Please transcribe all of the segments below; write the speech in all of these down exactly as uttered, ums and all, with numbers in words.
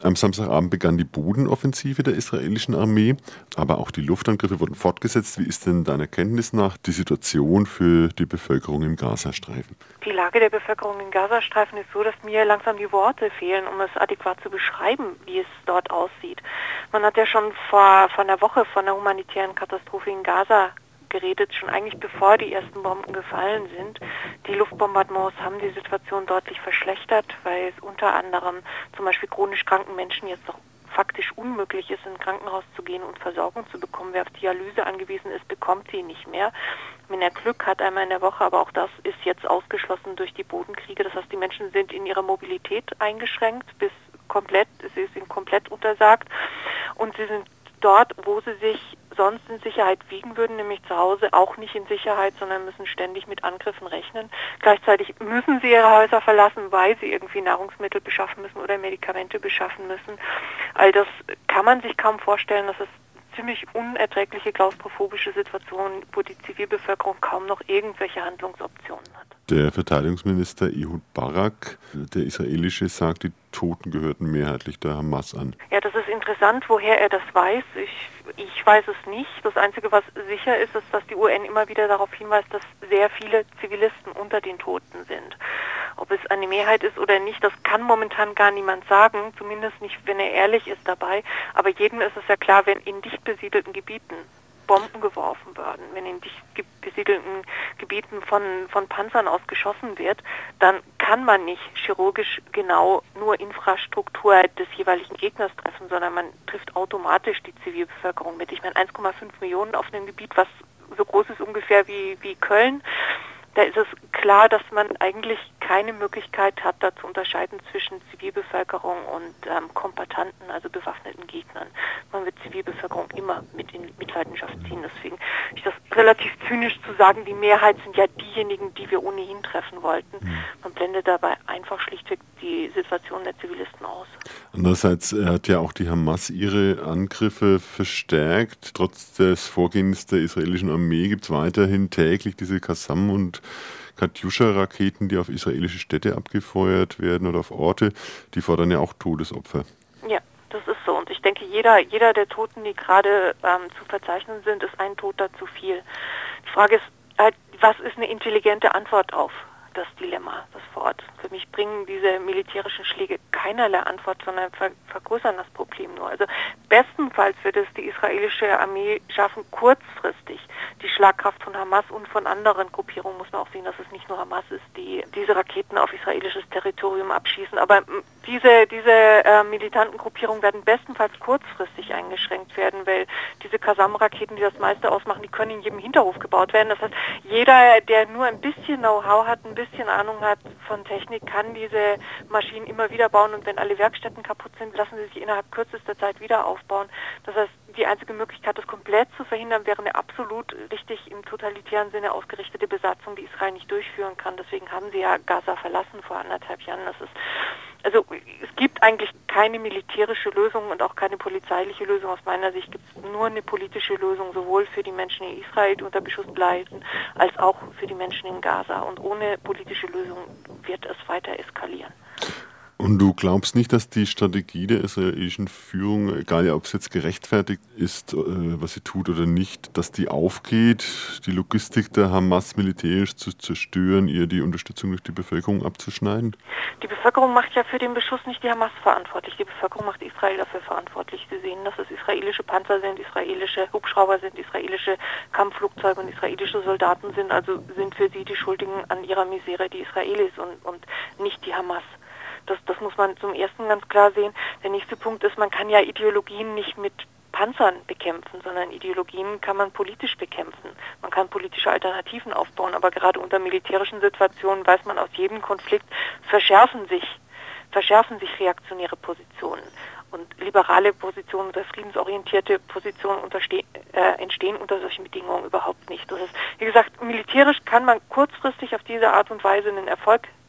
Am Samstagabend begann die Bodenoffensive der israelischen Armee, aber auch die Luftangriffe wurden fortgesetzt. Wie ist denn deiner Kenntnis nach die Situation für die Bevölkerung im Gazastreifen? Die Lage der Bevölkerung im Gazastreifen ist so, dass mir langsam die Worte fehlen, um es adäquat zu beschreiben, wie es dort aussieht. Man hat ja schon vor, vor einer Woche von einer humanitären Katastrophe in Gaza geredet, schon eigentlich bevor die ersten Bomben gefallen sind. Die Luftbombardements haben die Situation deutlich verschlechtert, weil es unter anderem zum Beispiel chronisch kranken Menschen jetzt doch faktisch unmöglich ist, in ein Krankenhaus zu gehen und Versorgung zu bekommen. Wer auf Dialyse angewiesen ist, bekommt sie nicht mehr. Wenn er Glück hat, einmal in der Woche, aber auch das ist jetzt ausgeschlossen durch die Bodenkriege. Das heißt, die Menschen sind in ihrer Mobilität eingeschränkt, bis komplett, sie sind komplett untersagt und sie sind dort, wo sie sich sonst in Sicherheit wiegen würden, nämlich zu Hause, auch nicht in Sicherheit, sondern müssen ständig mit Angriffen rechnen. Gleichzeitig müssen sie ihre Häuser verlassen, weil sie irgendwie Nahrungsmittel beschaffen müssen oder Medikamente beschaffen müssen. All das kann man sich kaum vorstellen. Das ist ziemlich unerträgliche klaustrophobische Situation, wo die Zivilbevölkerung kaum noch irgendwelche Handlungsoptionen hat. Der Verteidigungsminister Ehud Barak, der israelische, sagt, die Toten gehörten mehrheitlich der Hamas an. Ja, das ist interessant, woher er das weiß. Ich, ich weiß es nicht. Das Einzige, was sicher ist, ist, dass die U N immer wieder darauf hinweist, dass sehr viele Zivilisten unter den Toten sind. Ob es eine Mehrheit ist oder nicht, das kann momentan gar niemand sagen, zumindest nicht, wenn er ehrlich ist dabei. Aber jedem ist es ja klar, wenn in dicht besiedelten Gebieten Bomben geworfen werden, wenn in dicht besiedelten Gebieten von, von Panzern aus geschossen wird, dann kann man nicht chirurgisch genau nur Infrastruktur des jeweiligen Gegners treffen, sondern man trifft automatisch die Zivilbevölkerung mit. Ich meine, eins Komma fünf Millionen auf einem Gebiet, was so groß ist ungefähr wie, wie Köln. Da ist es klar, dass man eigentlich keine Möglichkeit hat, da zu unterscheiden zwischen Zivilbevölkerung und ähm, Kombattanten, also bewaffneten Gegnern. Man wird Zivilbevölkerung immer mit in Mitleidenschaft ziehen. Deswegen ist das relativ zynisch zu sagen, die Mehrheit sind ja diejenigen, die wir ohnehin treffen wollten. Man blendet dabei einfach schlichtweg die Situation der Zivilisten aus. Andererseits hat ja auch die Hamas ihre Angriffe verstärkt. Trotz des Vorgehens der israelischen Armee gibt es weiterhin täglich diese Qassam- und Katjuscha-Raketen, die auf israelische Städte abgefeuert werden oder auf Orte. Die fordern ja auch Todesopfer. Ja, das ist so. Und ich denke, jeder, jeder der Toten, die gerade ähm, zu verzeichnen sind, ist ein Toter zu viel. Die Frage ist halt, was ist eine intelligente Antwort auf das Dilemma, das vor Ort? Für mich bringen diese militärischen Schläge keinerlei Antwort, sondern ver vergrößern das Problem nur. Also bestenfalls wird es die israelische Armee schaffen, kurzfristig die Schlagkraft von Hamas und von anderen Gruppierungen, muss man auch sehen, dass es nicht nur Hamas ist, die diese Raketen auf israelisches Territorium abschießen. Aber diese, diese äh, militanten Gruppierungen werden bestenfalls kurzfristig eingeschränkt werden, weil diese Qassam-Raketen, die das meiste ausmachen, die können in jedem Hinterhof gebaut werden. Das heißt, jeder, der nur ein bisschen Know-how hat, ein bisschen Ahnung hat von Technik, kann diese Maschinen immer wieder bauen, und wenn alle Werkstätten kaputt sind, lassen sie sich innerhalb kürzester Zeit wieder aufbauen. Das heißt, die einzige Möglichkeit, das komplett zu verhindern, wäre eine absolut richtig im totalitären Sinne ausgerichtete Besatzung, die Israel nicht durchführen kann. Deswegen haben sie ja Gaza verlassen vor anderthalb Jahren. Das ist, also es gibt eigentlich keine militärische Lösung und auch keine polizeiliche Lösung. Aus meiner Sicht gibt es nur eine politische Lösung, sowohl für die Menschen in Israel, die unter Beschuss bleiben, als auch für die Menschen in Gaza. Und ohne politische Lösung wird es weiter eskalieren. Und du glaubst nicht, dass die Strategie der israelischen Führung, egal ja, ob es jetzt gerechtfertigt ist, äh, was sie tut oder nicht, dass die aufgeht, die Logistik der Hamas militärisch zu zerstören, ihr die Unterstützung durch die Bevölkerung abzuschneiden? Die Bevölkerung macht ja für den Beschuss nicht die Hamas verantwortlich. Die Bevölkerung macht Israel dafür verantwortlich. Sie sehen, dass es israelische Panzer sind, israelische Hubschrauber sind, israelische Kampfflugzeuge und israelische Soldaten sind. Also sind für sie die Schuldigen an ihrer Misere die Israelis und, und nicht die Hamas. Das, das muss man zum ersten ganz klar sehen. Der nächste Punkt ist, man kann ja Ideologien nicht mit Panzern bekämpfen, sondern Ideologien kann man politisch bekämpfen. Man kann politische Alternativen aufbauen, aber gerade unter militärischen Situationen weiß man, aus jedem Konflikt verschärfen sich, verschärfen sich reaktionäre Positionen. Und liberale Positionen oder friedensorientierte Positionen unterste- äh, entstehen unter solchen Bedingungen überhaupt nicht. Das ist, wie gesagt, militärisch kann man kurzfristig auf diese Art und Weise einen Erfolg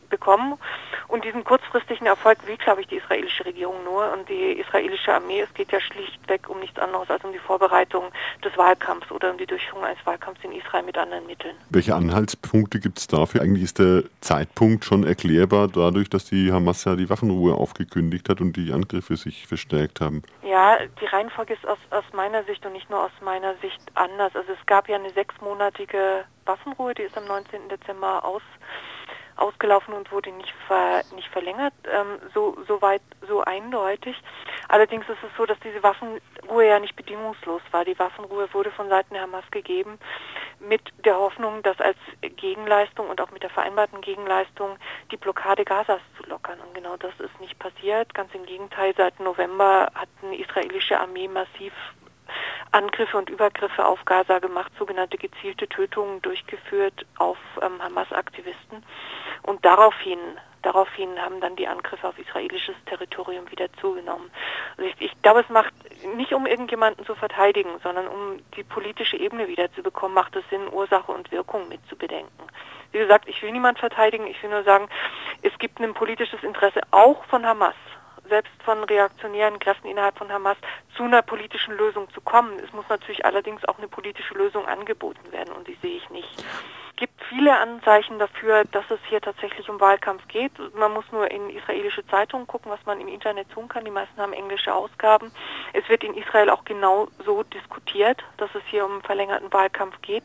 bekommen. Und diesen kurzfristigen Erfolg will, glaube ich, die israelische Regierung nur und die israelische Armee. Es geht ja schlichtweg um nichts anderes als um die Vorbereitung des Wahlkampfs oder um die Durchführung eines Wahlkampfs in Israel mit anderen Mitteln. Welche Anhaltspunkte gibt es dafür? Eigentlich ist der Zeitpunkt schon erklärbar dadurch, dass die Hamas ja die Waffenruhe aufgekündigt hat und die Angriffe sich verstärkt haben. Ja, die Reihenfolge ist aus, aus meiner Sicht und nicht nur aus meiner Sicht anders. Also es gab ja eine sechsmonatige Waffenruhe, die ist am neunzehnten Dezember aus, ausgelaufen und wurde nicht, ver, nicht verlängert, ähm, so, so weit, so eindeutig. Allerdings ist es so, dass diese Waffenruhe ja nicht bedingungslos war. Die Waffenruhe wurde von Seiten der Hamas gegeben mit der Hoffnung, dass als Gegenleistung und auch mit der vereinbarten Gegenleistung die Blockade Gazas zu lockern. Und genau das ist nicht passiert. Ganz im Gegenteil, seit November hat eine israelische Armee massiv Angriffe und Übergriffe auf Gaza gemacht, sogenannte gezielte Tötungen durchgeführt auf ähm, Hamas-Aktivisten. Und daraufhin, daraufhin haben dann die Angriffe auf israelisches Territorium wieder zugenommen. Also ich, ich glaube, es macht nicht, um irgendjemanden zu verteidigen, sondern um die politische Ebene wieder zu bekommen, macht es Sinn, Ursache und Wirkung mit zu bedenken. Wie gesagt, ich will niemand verteidigen, ich will nur sagen, es gibt ein politisches Interesse auch von Hamas, selbst von reaktionären Kräften innerhalb von Hamas, zu einer politischen Lösung zu kommen. Es muss natürlich allerdings auch eine politische Lösung angeboten werden und die sehe ich nicht. Es gibt viele Anzeichen dafür, dass es hier tatsächlich um Wahlkampf geht. Man muss nur in israelische Zeitungen gucken, was man im Internet tun kann. Die meisten haben englische Ausgaben. Es wird in Israel auch genau so diskutiert, dass es hier um einen verlängerten Wahlkampf geht.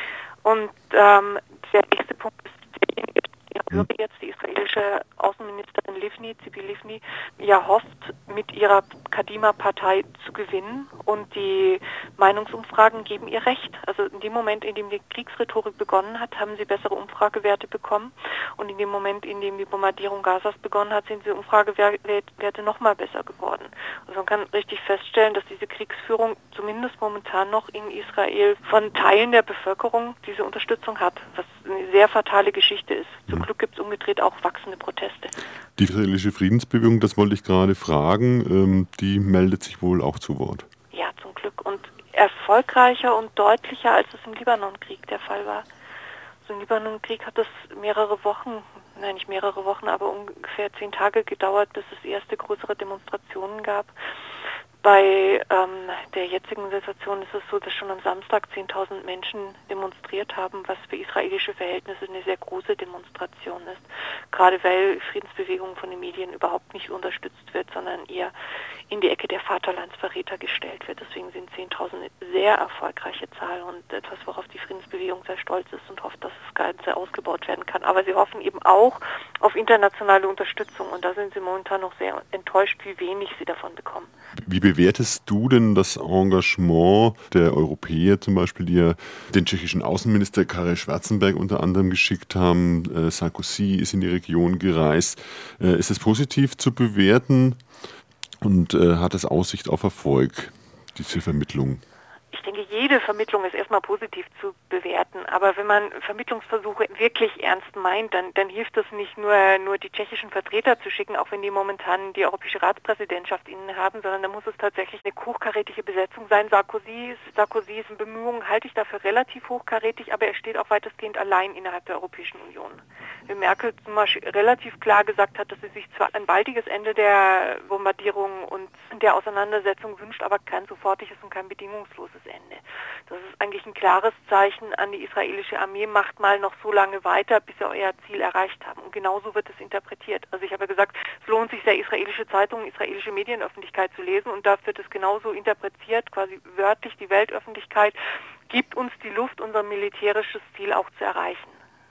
Und ähm, der nächste Punkt ist derjenige, die jetzt die israelische Außenministerin Livni, Tzipi Livni, ja hofft, mit ihrer Kadima-Partei zu gewinnen und die Meinungsumfragen geben ihr recht. Also in dem Moment, in dem die Kriegsrhetorik begonnen hat, haben sie bessere Umfragewerte bekommen und in dem Moment, in dem die Bombardierung Gazas begonnen hat, sind die Umfragewerte nochmal besser geworden. Also man kann richtig feststellen, dass diese Kriegsführung zumindest momentan noch in Israel von Teilen der Bevölkerung diese Unterstützung hat, was eine sehr fatale Geschichte ist. Zum Glück gibt es umgedreht auch wachsende Proteste. Die israelische Friedensbewegung, das wollte ich gerade fragen, ähm, die meldet sich wohl auch zu Wort. Ja, zum Glück und erfolgreicher und deutlicher, als es im Libanonkrieg der Fall war. So im Libanonkrieg hat es mehrere Wochen, nein nicht mehrere Wochen, aber ungefähr zehn Tage gedauert, bis es erste größere Demonstrationen gab. Bei ähm, der jetzigen Situation ist es so, dass schon am Samstag zehntausend Menschen demonstriert haben, was für israelische Verhältnisse eine sehr große Demonstration ist. Gerade weil Friedensbewegung von den Medien überhaupt nicht unterstützt wird, sondern eher in die Ecke der Vaterlandsverräter gestellt wird. Deswegen sind zehntausend eine sehr erfolgreiche Zahl und etwas, worauf die Friedensbewegung sehr stolz ist und hofft, dass das Ganze ausgebaut werden kann. Aber sie hoffen eben auch auf internationale Unterstützung und da sind sie momentan noch sehr enttäuscht, wie wenig sie davon bekommen. Wie bewertest du denn das Engagement der Europäer zum Beispiel, die ja den tschechischen Außenminister Karel Schwarzenberg unter anderem geschickt haben? Äh, Sarkozy ist in die Region gereist. Äh, ist es positiv zu bewerten und äh, hat es Aussicht auf Erfolg, diese Vermittlung? Ich denke, jede Vermittlung ist erstmal positiv zu bewerten, aber wenn man Vermittlungsversuche wirklich ernst meint, dann, dann hilft es nicht nur, nur die tschechischen Vertreter zu schicken, auch wenn die momentan die europäische Ratspräsidentschaft innehaben, sondern da muss es tatsächlich eine hochkarätige Besetzung sein. Sarkozys, Sarkozys Bemühungen halte ich dafür relativ hochkarätig, aber er steht auch weitestgehend allein innerhalb der Europäischen Union. Wenn Merkel zum Beispiel relativ klar gesagt hat, dass sie sich zwar ein baldiges Ende der Bombardierung und der Auseinandersetzung wünscht, aber kein sofortiges und kein bedingungsloses Ende. Das ist eigentlich ein klares Zeichen an die israelische Armee, macht mal noch so lange weiter, bis sie euer Ziel erreicht haben. Und genauso wird es interpretiert. Also ich habe ja gesagt, es lohnt sich sehr, israelische Zeitungen, israelische Medienöffentlichkeit zu lesen und da wird es genauso interpretiert, quasi wörtlich die Weltöffentlichkeit gibt uns die Luft, unser militärisches Ziel auch zu erreichen.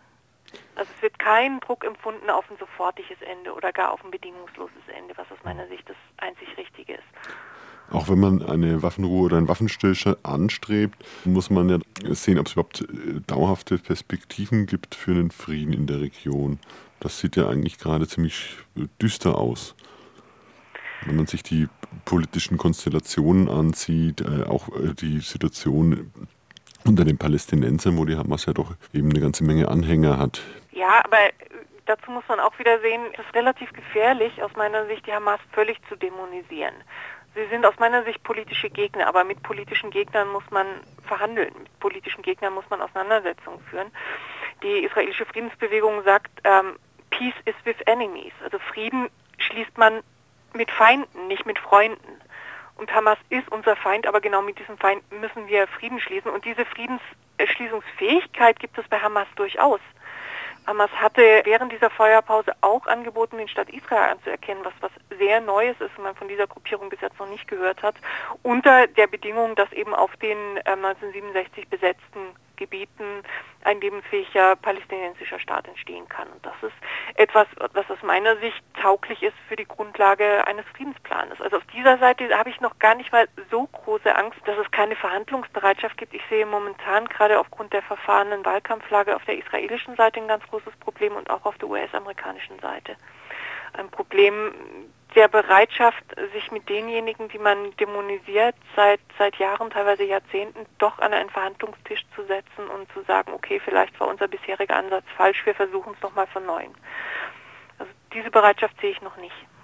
Also es wird kein Druck empfunden auf ein sofortiges Ende oder gar auf ein bedingungsloses Ende, was aus meiner Sicht das einzig Richtige ist. Auch wenn man eine Waffenruhe oder einen Waffenstillstand anstrebt, muss man ja sehen, ob es überhaupt dauerhafte Perspektiven gibt für einen Frieden in der Region. Das sieht ja eigentlich gerade ziemlich düster aus. Wenn man sich die politischen Konstellationen ansieht, auch die Situation unter den Palästinensern, wo die Hamas ja doch eben eine ganze Menge Anhänger hat. Ja, aber dazu muss man auch wieder sehen, es ist relativ gefährlich, aus meiner Sicht die Hamas völlig zu dämonisieren. Sie sind aus meiner Sicht politische Gegner, aber mit politischen Gegnern muss man verhandeln. Mit politischen Gegnern muss man Auseinandersetzungen führen. Die israelische Friedensbewegung sagt, ähm, Peace is with enemies. Also Frieden schließt man mit Feinden, nicht mit Freunden. Und Hamas ist unser Feind, aber genau mit diesem Feind müssen wir Frieden schließen. Und diese Friedensschließungsfähigkeit gibt es bei Hamas durchaus. Hamas hatte während dieser Feuerpause auch angeboten, den Staat Israel anzuerkennen, was was sehr Neues ist und man von dieser Gruppierung bis jetzt noch nicht gehört hat, unter der Bedingung, dass eben auf den äh, neunzehnhundertsiebenundsechzig besetzten Gebieten ein lebensfähiger palästinensischer Staat entstehen kann. Und das ist etwas, was aus meiner Sicht tauglich ist für die Grundlage eines Friedensplanes. Also auf dieser Seite habe ich noch gar nicht mal so große Angst, dass es keine Verhandlungsbereitschaft gibt. Ich sehe momentan gerade aufgrund der verfahrenen Wahlkampflage auf der israelischen Seite ein ganz großes Problem und auch auf der U S-amerikanischen Seite. Ein Problem der Bereitschaft, sich mit denjenigen, die man dämonisiert, seit seit Jahren, teilweise Jahrzehnten, doch an einen Verhandlungstisch zu setzen und zu sagen, okay, vielleicht war unser bisheriger Ansatz falsch, wir versuchen es nochmal von neuem. Also diese Bereitschaft sehe ich noch nicht.